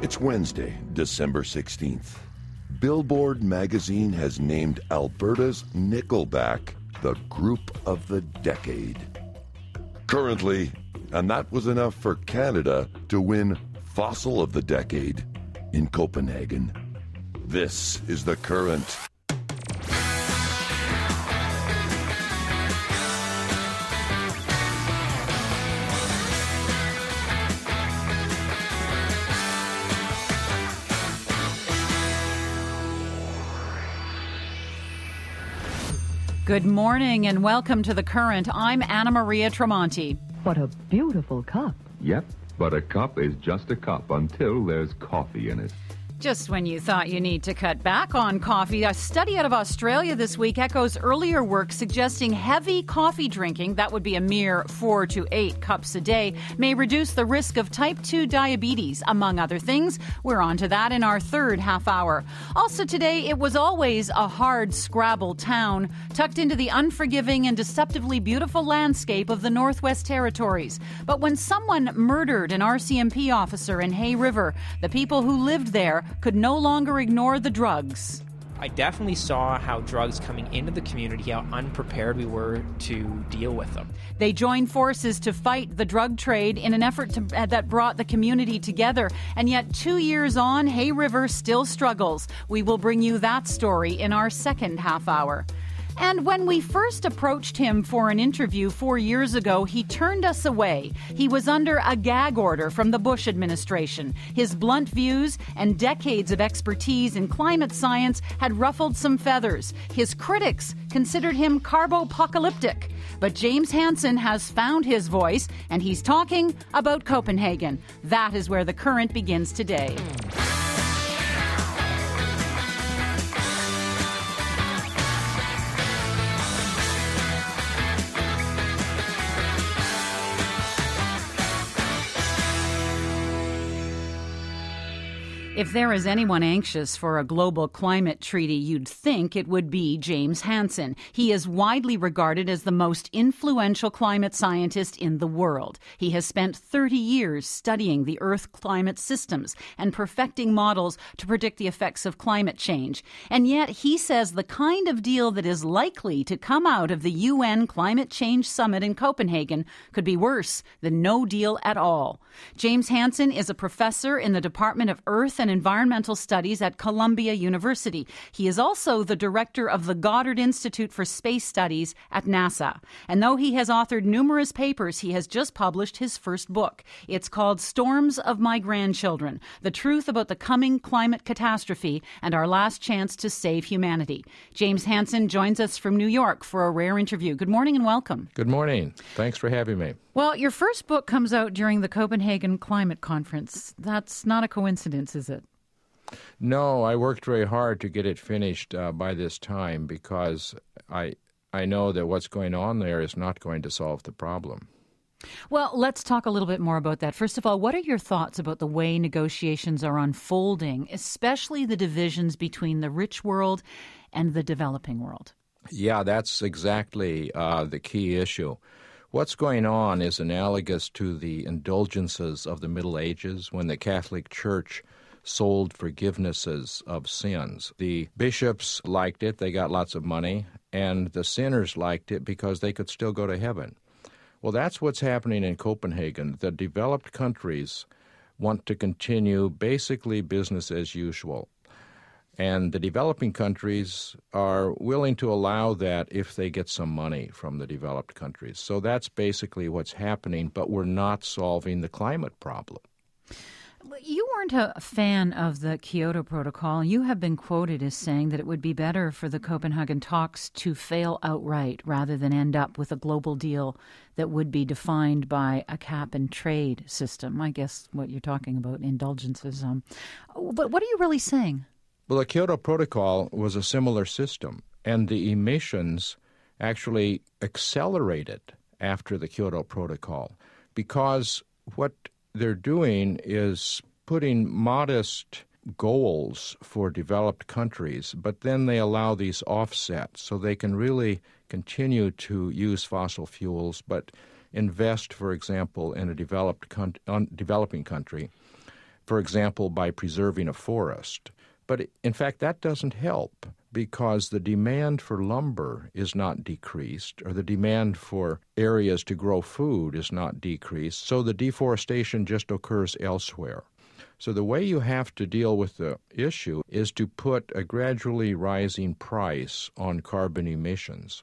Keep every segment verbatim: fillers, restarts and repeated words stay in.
It's Wednesday, December sixteenth. Billboard magazine has named Alberta's Nickelback the Group of the Decade. Currently, and that was enough for Canada to win Fossil of the Decade in Copenhagen. This is The Current. Good morning and welcome to The Current. I'm Anna Maria Tremonti. What a beautiful cup. Yep, but a cup is just a cup until there's coffee in it. Just when you thought you need to cut back on coffee, a study out of Australia this week echoes earlier work suggesting heavy coffee drinking, that would be a mere four to eight cups a day, may reduce the risk of type two diabetes, among other things. We're on to that in our third half hour. Also today, it was always a hard scrabble town, tucked into the unforgiving and deceptively beautiful landscape of the Northwest Territories. But when someone murdered an R C M P officer in Hay River, the people who lived there could no longer ignore the drugs. I definitely saw how drugs coming into the community, how unprepared we were to deal with them. They joined forces to fight the drug trade in an effort to, uh, that brought the community together. And yet two years on, Hay River still struggles. We will bring you that story in our second half hour. And when we first approached him for an interview four years ago, he turned us away. He was under a gag order from the Bush administration. His blunt views and decades of expertise in climate science had ruffled some feathers. His critics considered him carbopocalyptic. But James Hansen has found his voice, and he's talking about Copenhagen. That is where The Current begins today. If there is anyone anxious for a global climate treaty, you'd think it would be James Hansen. He is widely regarded as the most influential climate scientist in the world. He has spent thirty years studying the Earth climate systems and perfecting models to predict the effects of climate change. And yet he says the kind of deal that is likely to come out of the U N Climate Change Summit in Copenhagen could be worse than no deal at all. James Hansen is a professor in the Department of Earth and Environmental Studies at Columbia University. He is also the director of the Goddard Institute for Space Studies at NASA. And though he has authored numerous papers, he has just published his first book. It's called Storms of My Grandchildren: The Truth About the Coming Climate Catastrophe and Our Last Chance to Save Humanity. James Hansen joins us from New York for a rare interview. Good morning and welcome. Good morning. Thanks for having me. Well, your first book comes out during the Copenhagen Climate Conference. That's not a coincidence, is it? No, I worked very hard to get it finished uh, by this time because I I know that what's going on there is not going to solve the problem. Well, let's talk a little bit more about that. First of all, what are your thoughts about the way negotiations are unfolding, especially the divisions between the rich world and the developing world? Yeah, that's exactly uh, the key issue. What's going on is analogous to the indulgences of the Middle Ages when the Catholic Church sold forgivenesses of sins. The bishops liked it, they got lots of money, and the sinners liked it because they could still go to heaven. Well, that's what's happening in Copenhagen. The developed countries want to continue basically business as usual. And the developing countries are willing to allow that if they get some money from the developed countries. So that's basically what's happening, but we're not solving the climate problem. You weren't a fan of the Kyoto Protocol. You have been quoted as saying that it would be better for the Copenhagen talks to fail outright rather than end up with a global deal that would be defined by a cap-and-trade system. I guess what you're talking about, indulgences. Um, but what are you really saying? Well, the Kyoto Protocol was a similar system, and the emissions actually accelerated after the Kyoto Protocol because what they're doing is putting modest goals for developed countries, but then they allow these offsets so they can really continue to use fossil fuels, but invest, for example, in a developed con- un- developing country for example, by preserving a forest. But in fact, that doesn't help because the demand for lumber is not decreased, or the demand for areas to grow food is not decreased, so the deforestation just occurs elsewhere. So the way you have to deal with the issue is to put a gradually rising price on carbon emissions.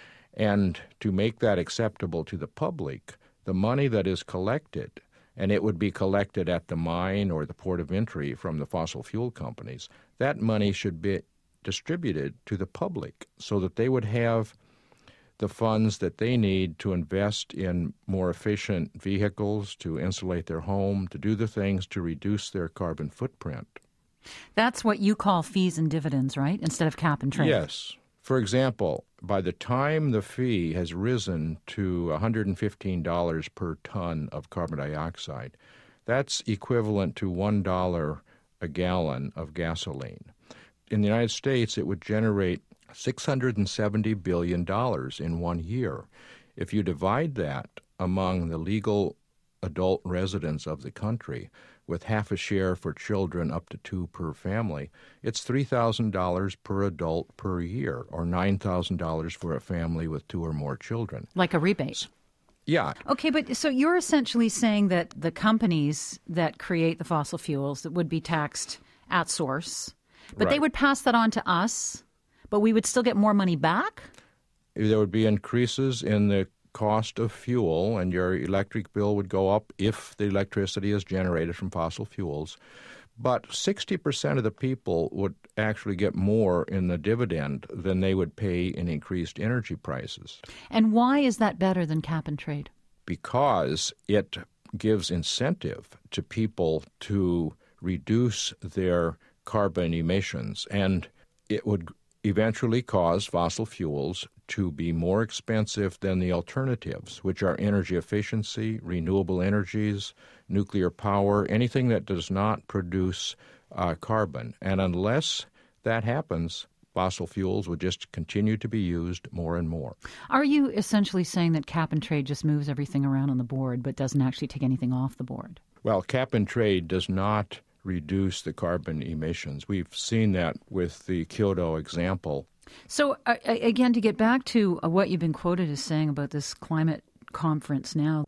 And to make that acceptable to the public, the money that is collected, and it would be collected at the mine or the port of entry from the fossil fuel companies, that money should be distributed to the public so that they would have the funds that they need to invest in more efficient vehicles, to insulate their home, to do the things to reduce their carbon footprint. That's what you call fees and dividends, right, instead of cap and trade? Yes. For example, by the time the fee has risen to one hundred fifteen dollars per ton of carbon dioxide, that's equivalent to one dollar a gallon of gasoline. In the United States, it would generate six hundred seventy billion dollars in one year. If you divide that among the legal adult residents of the country, with half a share for children up to two per family, it's three thousand dollars per adult per year, or nine thousand dollars for a family with two or more children. Like a rebate. Yeah. Okay, but so you're essentially saying that the companies that create the fossil fuels that would be taxed at source, but Right. they would pass that on to us, but we would still get more money back? There would be increases in the cost of fuel, and your electric bill would go up if the electricity is generated from fossil fuels. But sixty percent of the people would actually get more in the dividend than they would pay in increased energy prices. And why is that better than cap and trade? Because it gives incentive to people to reduce their carbon emissions, and it would eventually cause fossil fuels to be more expensive than the alternatives, which are energy efficiency, renewable energies, nuclear power, anything that does not produce uh, carbon. And unless that happens, fossil fuels would just continue to be used more and more. Are you essentially saying that cap and trade just moves everything around on the board but doesn't actually take anything off the board? Well, cap and trade does not reduce the carbon emissions. We've seen that with the Kyoto example. So, uh, again, to get back to uh, what you've been quoted as saying about this climate conference now,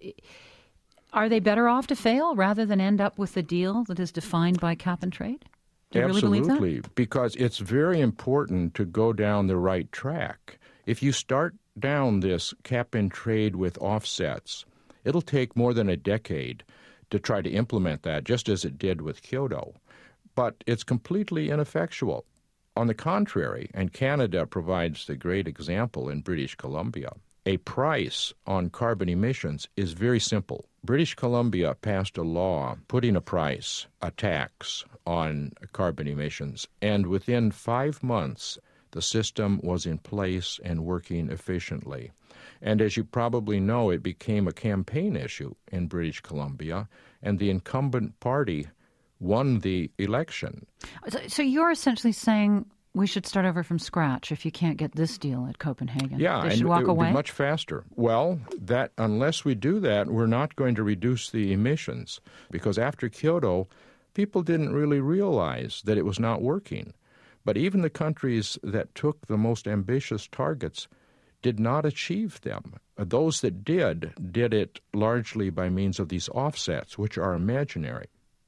are they better off to fail rather than end up with a deal that is defined by cap and trade? Do you Absolutely, really believe that? Because it's very important to go down the right track. If you start down this cap and trade with offsets, it'll take more than a decade to try to implement that, just as it did with Kyoto. But it's completely ineffectual. On the contrary, and Canada provides the great example in British Columbia, a price on carbon emissions is very simple. British Columbia passed a law putting a price, a tax, on carbon emissions, and within five months, the system was in place and working efficiently. And as you probably know, it became a campaign issue in British Columbia, and the incumbent party won the election. So, so you're essentially saying we should start over from scratch if you can't get this deal at Copenhagen. Yeah, they and should walk it would away? be much faster. Well, that unless we do that, we're not going to reduce the emissions, because after Kyoto, people didn't really realize that it was not working. But even the countries that took the most ambitious targets did not achieve them. Those that did, did it largely by means of these offsets, which are imaginary.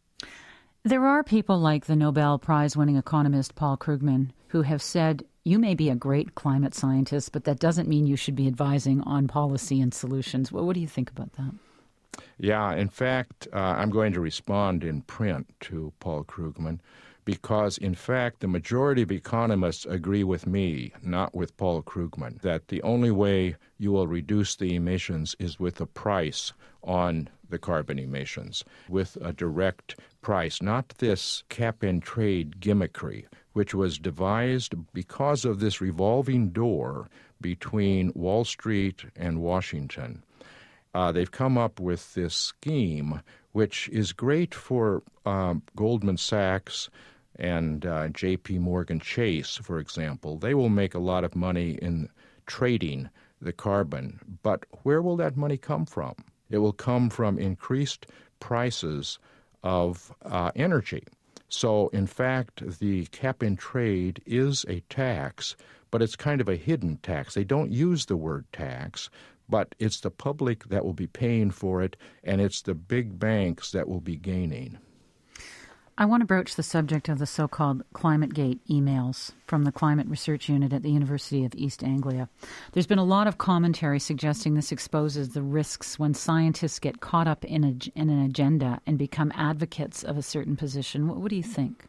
There are people like the Nobel Prize-winning economist Paul Krugman who have said, you may be a great climate scientist, but that doesn't mean you should be advising on policy and solutions. Well, what do you think about that? Yeah, in fact, uh, I'm going to respond in print to Paul Krugman because, in fact, the majority of economists agree with me, not with Paul Krugman, that the only way you will reduce the emissions is with a price on the carbon emissions, with a direct price, not this cap-and-trade gimmickry, which was devised because of this revolving door between Wall Street and Washington. Uh, they've come up with this scheme, which is great for um, Goldman Sachs and uh, J P Morgan Chase, for example. They will make a lot of money in trading the carbon, but where will that money come from? It will come from increased prices of uh, energy. So, in fact, the cap-and-trade is a tax, but it's kind of a hidden tax. They don't use the word tax, but it's the public that will be paying for it, and it's the big banks that will be gaining. I want to broach the subject of the so-called ClimateGate emails from the Climate Research Unit at the University of East Anglia. There's been a lot of commentary suggesting this exposes the risks when scientists get caught up in, a, in an agenda and become advocates of a certain position. What, what do you think?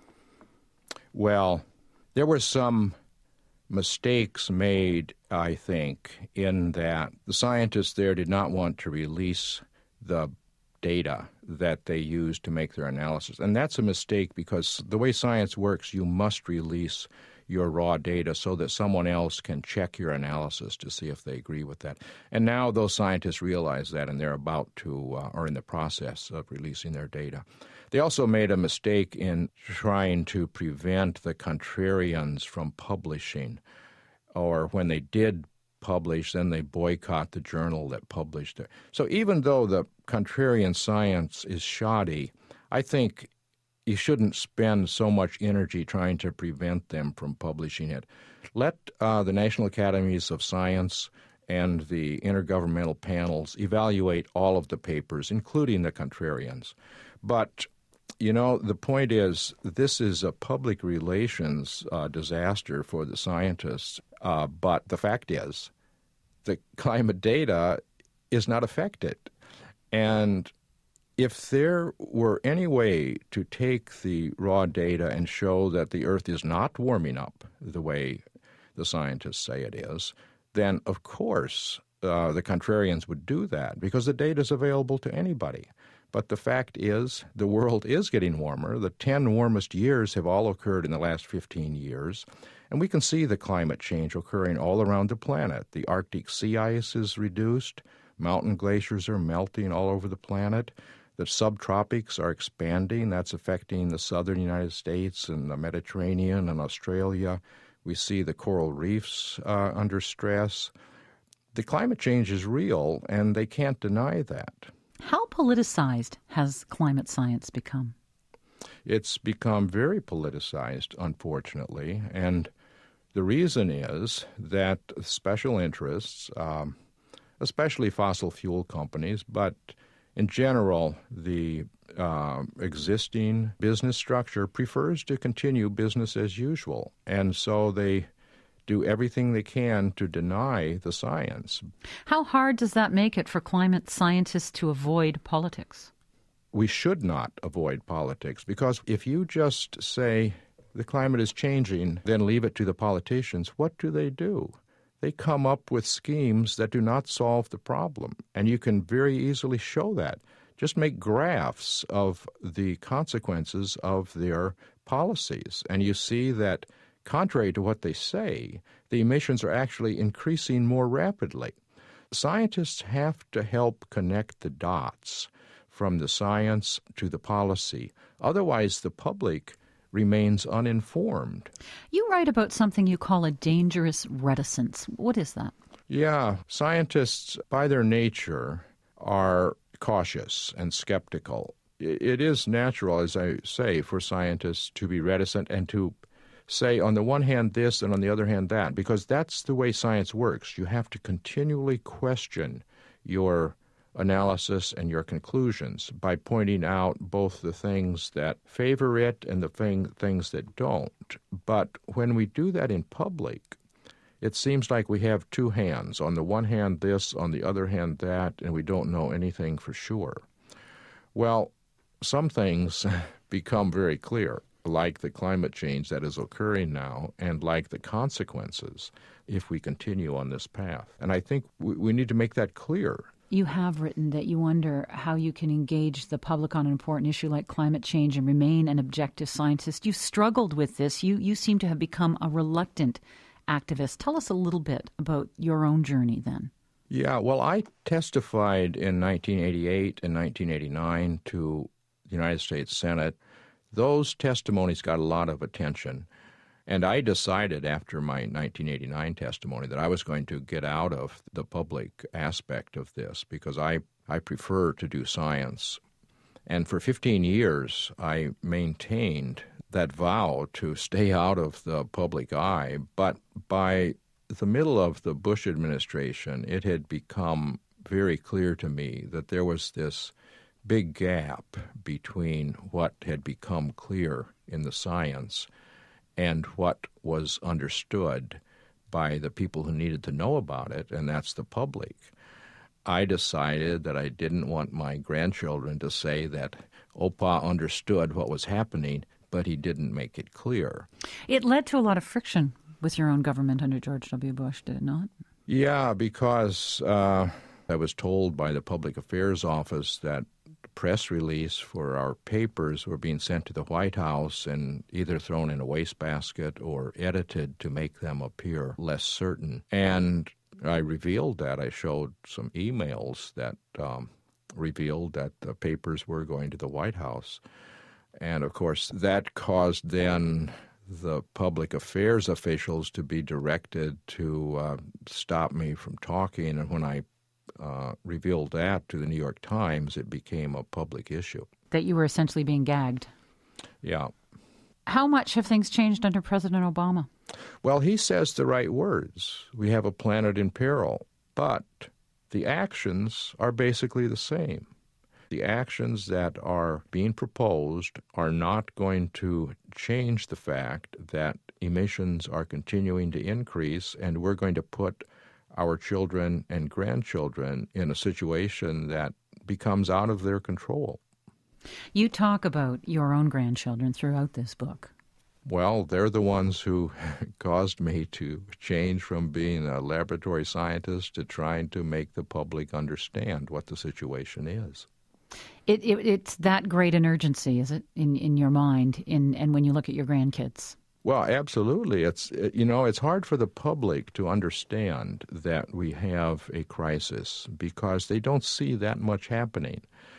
Well, there were some mistakes made, I think, in that the scientists there did not want to release the data that they used to make their analysis. And that's a mistake because the way science works, you must release your raw data so that someone else can check your analysis to see if they agree with that. And now those scientists realize that, and they're about to, uh, or in the process of releasing their data. They also made a mistake in trying to prevent the contrarians from publishing, or when they did publish, then they boycott the journal that published it. So even though the contrarian science is shoddy, I think you shouldn't spend so much energy trying to prevent them from publishing it. Let uh, the National Academies of Science and the intergovernmental panels evaluate all of the papers, including the contrarians. But, you know, the point is, this is a public relations uh, disaster for the scientists. Uh, but the fact is, the climate data is not affected. And if there were any way to take the raw data and show that the Earth is not warming up the way the scientists say it is, then, of course, uh, the contrarians would do that because the data is available to anybody. But the fact is, the world is getting warmer. The ten warmest years have all occurred in the last fifteen years. And we can see the climate change occurring all around the planet. The Arctic sea ice is reduced. Mountain glaciers are melting all over the planet. The subtropics are expanding. That's affecting the southern United States and the Mediterranean and Australia. We see the coral reefs uh, under stress. The climate change is real, and they can't deny that. How politicized has climate science become? It's become very politicized, unfortunately, and the reason is that special interests, um, especially fossil fuel companies, but in general, the uh, existing business structure prefers to continue business as usual, and so they do everything they can to deny the science. How hard does that make it for climate scientists to avoid politics? We should not avoid politics because if you just say the climate is changing, then leave it to the politicians, what do they do? They come up with schemes that do not solve the problem, and you can very easily show that. Just make graphs of the consequences of their policies, and you see that contrary to what they say, the emissions are actually increasing more rapidly. Scientists have to help connect the dots from the science to the policy. Otherwise, the public remains uninformed. You write about something you call a dangerous reticence. What is that? Yeah, scientists, by their nature, are cautious and skeptical. It is natural, as I say, for scientists to be reticent and to say on the one hand this and on the other hand that, because that's the way science works. You have to continually question your analysis and your conclusions by pointing out both the things that favor it and the thing, things that don't. But when we do that in public, it seems like we have two hands. On the one hand this, on the other hand that, and we don't know anything for sure. Well, some things become very clear, like the climate change that is occurring now and like the consequences if we continue on this path. And I think we, we need to make that clear. You have written that you wonder how you can engage the public on an important issue like climate change and remain an objective scientist. You struggled with this. You, you seem to have become a reluctant activist. Tell us a little bit about your own journey then. Yeah, well, I testified in nineteen eighty-eight and nineteen eighty-nine to the United States Senate. Those testimonies got a lot of attention. And I decided after my nineteen eighty-nine testimony that I was going to get out of the public aspect of this because I, I prefer to do science. And for fifteen years, I maintained that vow to stay out of the public eye. But by the middle of the Bush administration, it had become very clear to me that there was this big gap between what had become clear in the science and what was understood by the people who needed to know about it, and that's the public. I decided that I didn't want my grandchildren to say that Opa understood what was happening, but he didn't make it clear. It led to a lot of friction with your own government under George W. Bush, did it not? Yeah, because uh, I was told by the Public Affairs Office that the press release for our papers were being sent to the White House and either thrown in a wastebasket or edited to make them appear less certain. And I revealed that. I showed some emails that um, revealed that the papers were going to the White House. And, of course, that caused then the public affairs officials to be directed to uh, stop me from talking. And when I uh, revealed that to the New York Times, it became a public issue. That you were essentially being gagged. Yeah. How much have things changed under President Obama? Well, he says the right words. We have a planet in peril. But the actions are basically the same. The actions that are being proposed are not going to change the fact that emissions are continuing to increase, and we're going to put our children and grandchildren in a situation that becomes out of their control. You talk about your own grandchildren throughout this book. Well, they're the ones who caused me to change from being a laboratory scientist to trying to make the public understand what the situation is. It, it, it's that great an urgency, is it, in, in your mind, in, and when you look at your grandkids? Well, absolutely. It's you know, it's hard for the public to understand that we have a crisis because they don't see that much happening.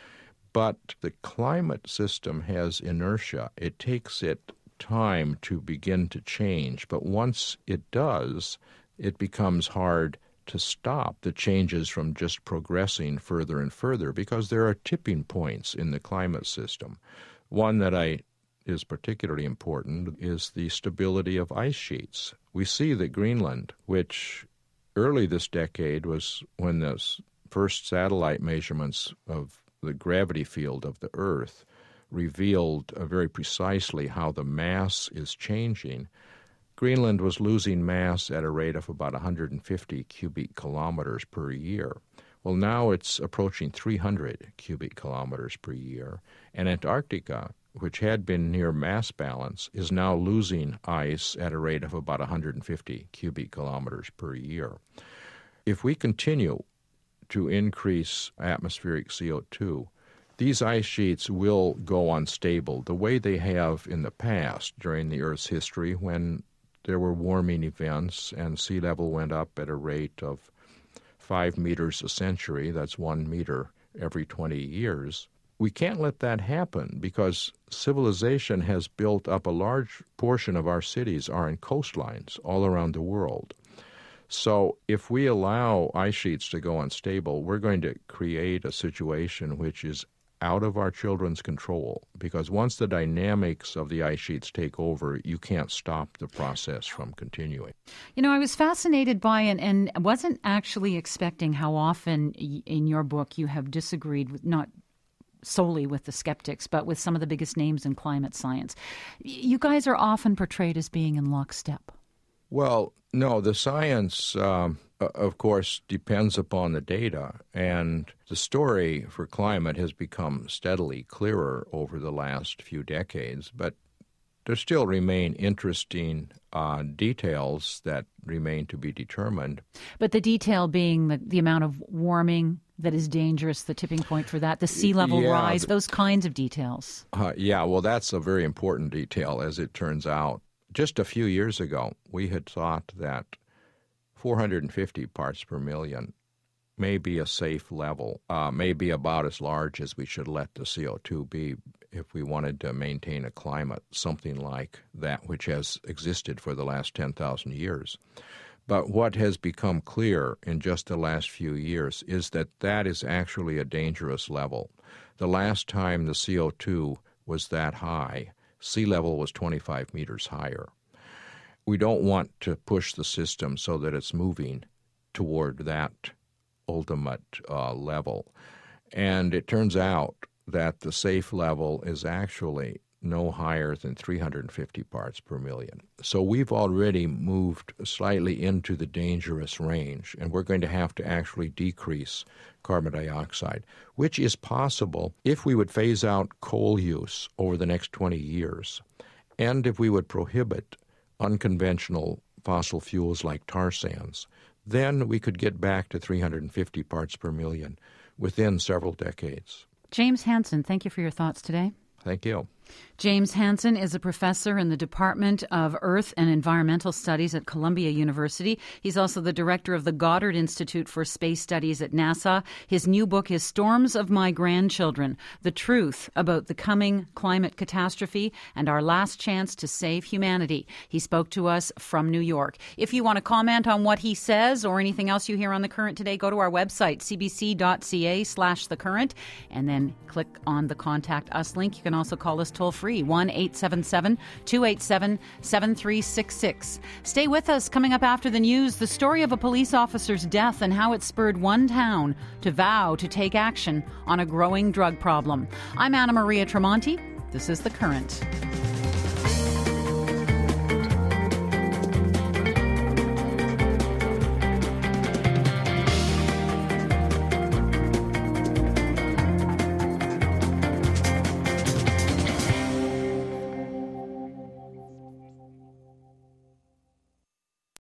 But the climate system has inertia. It takes it time to begin to change. But once it does, it becomes hard to stop the changes from just progressing further and further because there are tipping points in the climate system. One that I is particularly important is the stability of ice sheets. We see that Greenland, which early this decade was when the first satellite measurements of the gravity field of the Earth revealed uh, very precisely how the mass is changing, Greenland was losing mass at a rate of about one hundred fifty cubic kilometers per year. Well, now it's approaching three hundred cubic kilometers per year, and Antarctica, which had been near mass balance, is now losing ice at a rate of about one hundred fifty cubic kilometers per year. If we continue to increase atmospheric C O two, these ice sheets will go unstable the way they have in the past during the Earth's history when there were warming events and sea level went up at a rate of five meters a century. That's one meter every twenty years. We can't let that happen because civilization has built up a large portion of our cities are in coastlines all around the world. So if we allow ice sheets to go unstable, we're going to create a situation which is out of our children's control, because once the dynamics of the ice sheets take over, you can't stop the process from continuing. You know, I was fascinated by and, and wasn't actually expecting how often in your book you have disagreed with, not solely with the skeptics, but with some of the biggest names in climate science. You guys are often portrayed as being in lockstep. Well, no, the science, um, of course, depends upon the data, and the story for climate has become steadily clearer over the last few decades, but there still remain interesting uh, details that remain to be determined. But the detail being the, the amount of warming that is dangerous, the tipping point for that, the sea level yeah, rise, th- those kinds of details. Uh, yeah, well, that's a very important detail, as it turns out. Just a few years ago, we had thought that four hundred fifty parts per million may be a safe level, uh, may be about as large as we should let the C O two be if we wanted to maintain a climate, something like that which has existed for the last ten thousand years. But what has become clear in just the last few years is that that is actually a dangerous level. The last time the C O two was that high, sea level was twenty-five meters higher. We don't want to push the system so that it's moving toward that ultimate uh, level. And it turns out that the safe level is actually no higher than three hundred fifty parts per million. So we've already moved slightly into the dangerous range, and we're going to have to actually decrease carbon dioxide, which is possible if we would phase out coal use over the next twenty years, and if we would prohibit unconventional fossil fuels like tar sands. Then we could get back to three hundred fifty parts per million within several decades. James Hansen, thank you for your thoughts today. Thank you. James Hansen is a professor in the Department of Earth and Environmental Studies at Columbia University. He's also the director of the Goddard Institute for Space Studies at NASA. His new book is Storms of My Grandchildren, The Truth About the Coming Climate Catastrophe and Our Last Chance to Save Humanity. He spoke to us from New York. If you want to comment on what he says or anything else you hear on The Current today, go to our website, cbc.ca slash The Current, and then click on the Contact Us link. You can also call us toll-free, one eight seven seven, two eight seven, seven three six six. Stay with us. Coming up after the news, the story of a police officer's death and how it spurred one town to vow to take action on a growing drug problem. I'm Anna Maria Tremonti. This is The Current.